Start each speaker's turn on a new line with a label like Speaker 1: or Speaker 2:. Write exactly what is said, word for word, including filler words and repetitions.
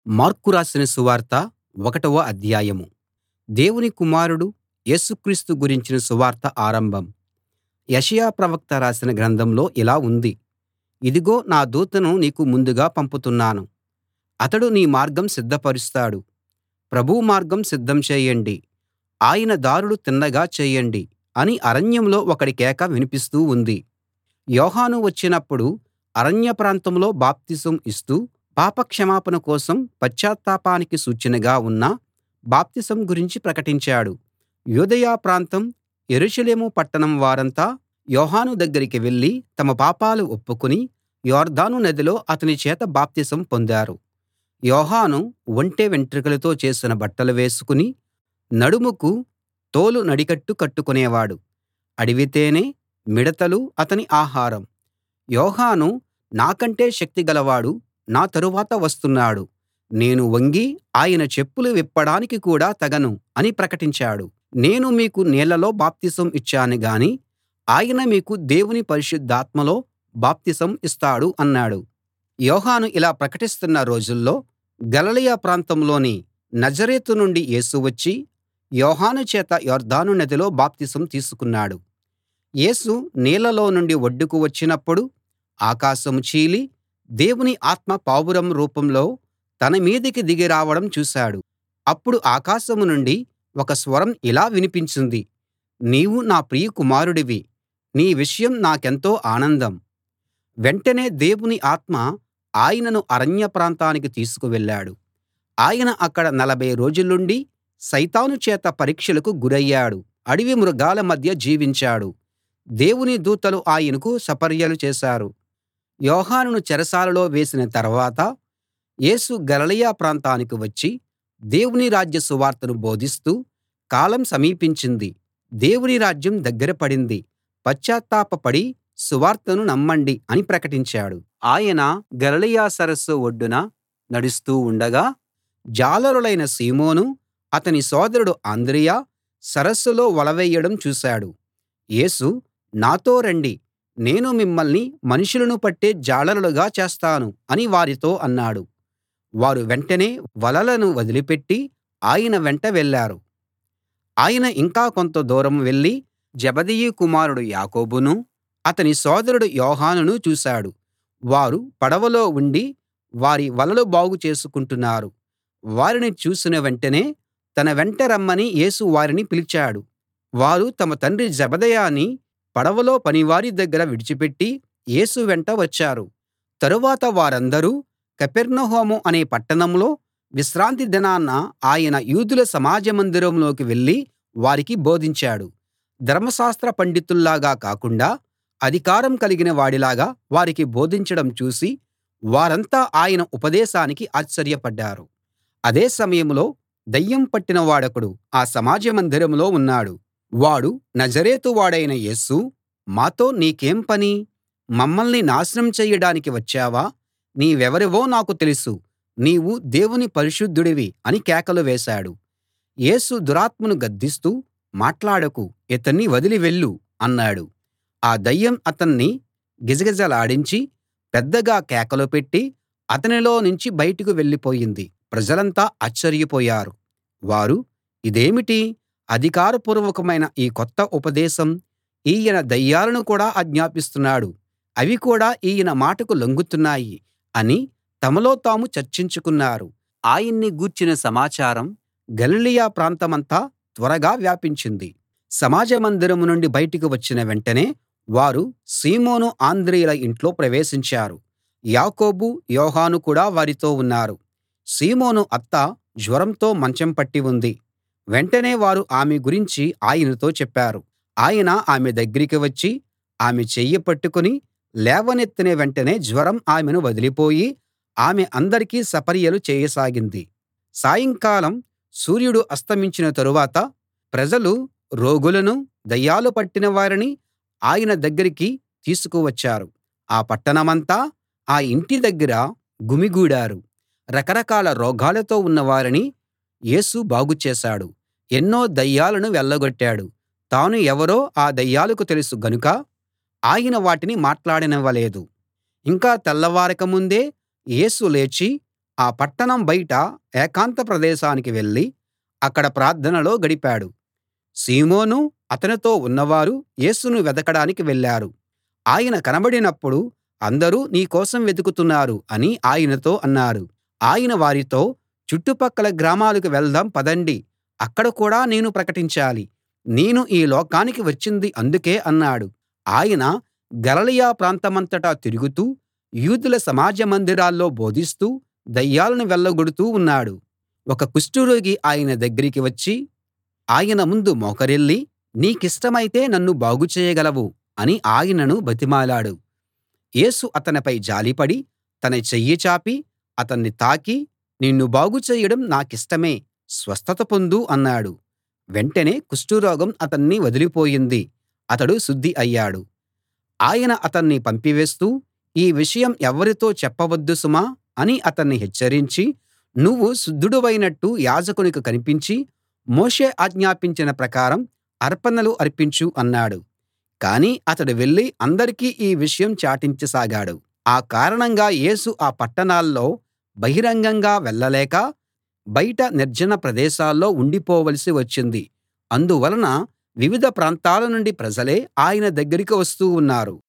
Speaker 1: Mark రాసిన సువార్త ఒకటవ అధ్యాయం. దేవుని కుమారుడు యేసు క్రీస్తు గురించిన సువార్త ఆరంభం. యెషయా ప్రవక్త రాసిన గ్రంథంలో ఇలా ఉంది: ఇదిగో నా దూతను నీకు ముందుగా పంపుతున్నాను. అతడు నీ మార్గం సిద్ధపరుస్తాడు. ప్రభువు మార్గం సిద్ధం చేయండి, ఆయన దారులు తిన్నగా చేయండి అని అరణ్యంలో ఒకడి కేక వినిపిస్తూ ఉంది. యోహాను వచ్చినప్పుడు అరణ్య ప్రాంతంలో బాప్తిసం ఇస్తూ పాపక్షమాపణ కోసం పశ్చాత్తాపానికి సూచనగా ఉన్న బాప్తిసం గురించి ప్రకటించాడు. యూదయ ప్రాంతం, యెరూషలేము పట్టణం వారంతా యోహాను దగ్గరికి వెళ్ళి తమ పాపాలు ఒప్పుకుని యొర్దాను నదిలో అతని చేత బాప్తిసం పొందారు. యోహాను ఒంటె వెంట్రుకలతో చేసిన బట్టలు వేసుకుని నడుముకు తోలు నడికట్టు కట్టుకునేవాడు. అడవి తేనె, మిడతలు అతని ఆహారం. యోహాను నాకంటే శక్తి గలవాడు నా తరువాత వస్తున్నాడు, నేను వంగి ఆయన చెప్పులు విప్పడానికి కూడా తగను అని ప్రకటించాడు. నేను మీకు నీళ్లలో బాప్తిసం ఇచ్చాను గాని ఆయన మీకు దేవుని పరిశుద్ధాత్మలో బాప్తిసం ఇస్తాడు అన్నాడు. యోహాను ఇలా ప్రకటిస్తున్న రోజుల్లో గలిలయ ప్రాంతంలోని నజరేతు నుండి యేసు వచ్చి యోహాను చేత యొర్దాను నదిలో బాప్తిసం తీసుకున్నాడు. యేసు నీళ్లలో నుండి ఒడ్డుకు వచ్చినప్పుడు ఆకాశం చీలి దేవుని ఆత్మ పావురం రూపంలో తన మీదికి దిగి రావడం చూశాడు. అప్పుడు ఆకాశం నుండి ఒక స్వరం ఇలా వినిపించింది: నీవు నా ప్రియ కుమారుడివి, నీ విషయం నాకెంతో ఆనందం. వెంటనే దేవుని ఆత్మ ఆయనను అరణ్య ప్రాంతానికి తీసుకు వెళ్ళాడు. ఆయన అక్కడ నలభై రోజులుండి సైతాను చేత పరీక్షలకు గురయ్యాడు. అడవి మృగాల మధ్య జీవించాడు. దేవుని దూతలు ఆయనకు సపర్యలు చేశారు. యోహానును చెరసాలలో వేసిన తర్వాత యేసు గలిలయ ప్రాంతానికి వచ్చి దేవుని రాజ్య సువార్తను బోధిస్తూ కాలం సమీపించింది, దేవుని రాజ్యం దగ్గర పడింది, పశ్చాత్తాపపడి సువార్తను నమ్మండి అని ప్రకటించాడు. ఆయన గలిలయ సరస్సు ఒడ్డున నడుస్తూ ఉండగా జాలరులైన సీమోను, అతని సోదరుడు అంద్రెయ సరస్సులో వల వేయడం చూశాడు. యేసు, నాతో రండి, నేను మిమ్మల్ని మనుషులను పట్టే జాలరులుగా చేస్తాను అని వారితో అన్నాడు. వారు వెంటనే వలలను వదిలిపెట్టి ఆయన వెంట వెళ్ళారు. ఆయన ఇంకా కొంత దూరం వెళ్ళి జెబెదయి కుమారుడు యాకోబునూ అతని సోదరుడు యోహానునూ చూశాడు. వారు పడవలో ఉండి వారి వలలు బాగు చేసుకుంటున్నారు. వారిని చూసిన వెంటనే తన వెంట రమ్మని యేసు వారిని పిలిచాడు. వారు తమ తండ్రి జెబెదయిని పడవలో పనివారి దగ్గర విడిచిపెట్టి యేసు వెంట వచ్చారు. తరువాత వారందరూ కపెర్నహూము అనే పట్టణంలో విశ్రాంతి దినాన ఆయన యూదుల సమాజ మందిరంలోకి వెళ్ళి వారికి బోధించాడు. ధర్మశాస్త్ర పండితుల్లాగా కాకుండా అధికారం కలిగిన వాడిలాగా వారికి బోధించడం చూసి వారంతా ఆయన ఉపదేశానికి ఆశ్చర్యపడ్డారు. అదే సమయంలో దయ్యం పట్టిన వాడొకడు ఆ సమాజ మందిరంలో ఉన్నాడు. వాడు నజరేతు వాడైన యేసూ, మాతో నీకేం పని? మమ్మల్ని నాశనం చెయ్యడానికి వచ్చావా? నీవెవరివో నాకు తెలుసు, నీవు దేవుని పరిశుద్ధుడివి అని కేకలు వేశాడు. యేసు దురాత్మను గద్దిస్తూ, మాట్లాడకు, ఇతన్ని వదిలి వెళ్ళు అన్నాడు. ఆ దయ్యం అతన్ని గిజగిజలాడించి పెద్దగా కేకలు పెట్టి అతనిలో నుంచి బయటకు వెళ్ళిపోయింది. ప్రజలంతా ఆశ్చర్యపోయారు. వారు, ఇదేమిటి అధికారపూర్వకమైన ఈ కొత్త ఉపదేశం! ఈయన దయ్యాలను కూడా ఆజ్ఞాపిస్తున్నాడు, అవి కూడా ఈయన మాటకు లొంగుతున్నాయి అని తమలో తాము చర్చించుకున్నారు. ఆయన్ని గూర్చిన సమాచారం గలిలయ ప్రాంతమంతా త్వరగా వ్యాపించింది. సమాజ మందిరం నుండి బయటికి వచ్చిన వెంటనే వారు సీమోను, అంద్రెయల ఇంట్లో ప్రవేశించారు. యాకోబు, యోహాను కూడా వారితో ఉన్నారు. సీమోను అత్త జ్వరంతో మంచం పట్టి ఉంది. వెంటనే వారు ఆమె గురించి ఆయనతో చెప్పారు. ఆయన ఆమె దగ్గరికి వచ్చి ఆమె చెయ్యి పట్టుకుని లేవనెత్తిన వెంటనే జ్వరం ఆమెను వదిలిపోయి ఆమె అందరికీ సపర్యలు చేయసాగింది. సాయంకాలం సూర్యుడు అస్తమించిన తరువాత ప్రజలు రోగులనూ దయ్యాలు పట్టిన వారిని ఆయన దగ్గరికి తీసుకు వచ్చారు. ఆ పట్టణమంతా ఆ ఇంటి దగ్గర గుమిగూడారు. రకరకాల రోగాలతో ఉన్నవారిని యేసు బాగు చేశాడు. ఎన్నో దయ్యాలను వెళ్ళగొట్టాడు. తాను ఎవరో ఆ దయ్యాలకు తెలుసు గనుక ఆయన వాటిని మాట్లాడనివ్వలేదు. ఇంకా తెల్లవారక ముందే యేసు లేచి ఆ పట్టణం బయట ఏకాంత ప్రదేశానికి వెళ్ళి అక్కడ ప్రార్థనలో గడిపాడు. సీమోనూ అతనితో ఉన్నవారు యేసును వెదకడానికి వెళ్ళారు. ఆయన కనబడినప్పుడు అందరూ నీ కోసం వెతుకుతున్నారు అని ఆయనతో అన్నారు. ఆయన వారితో చుట్టుపక్కల గ్రామాలకు వెళ్దాం పదండి, అక్కడ కూడా నేను ప్రకటించాలి. నేను ఈ లోకానికి వచ్చింది అందుకే అన్నాడు. ఆయన గలిలయ ప్రాంతమంతటా తిరుగుతూ యూదుల సమాజ మందిరాల్లో బోధిస్తూ దయ్యాలను వెళ్ళగొడుతూ ఉన్నాడు. ఒక కుష్టురోగి ఆయన దగ్గరికి వచ్చి ఆయన ముందు మోకరిల్లి, నీకిష్టమైతే నన్ను బాగు చేయగలవు అని ఆయనను బతిమాలాడు. యేసు అతనిపై జాలిపడి తన చెయ్యి చాపి అతన్ని తాకి, నిన్ను బాగు చేయడం నాకిష్టమే, స్వస్థత పొందు అన్నాడు. వెంటనే కుష్టురోగం అతన్ని వదిలిపోయింది. అతడు శుద్ధి అయ్యాడు. ఆయన అతన్ని పంపివేస్తూ, ఈ విషయం ఎవ్వరితో చెప్పవద్దు సుమా అని అతన్ని హెచ్చరించి, నువ్వు శుద్ధుడివైనట్టు యాజకునికి కనిపించి మోషే ఆజ్ఞాపించిన ప్రకారం అర్పణలు అర్పించు అన్నాడు. కానీ అతడు వెళ్ళి అందరికీ ఈ విషయం చాటించసాగాడు. ఆ కారణంగా యేసు ఆ పట్టణాల్లో బహిరంగంగా వెళ్ళలేక బయట నిర్జన ప్రదేశాల్లో ఉండిపోవలసి వచ్చింది. అందువలన వివిధ ప్రాంతాల నుండి ప్రజలే ఆయన దగ్గరికి వస్తూ ఉన్నారు.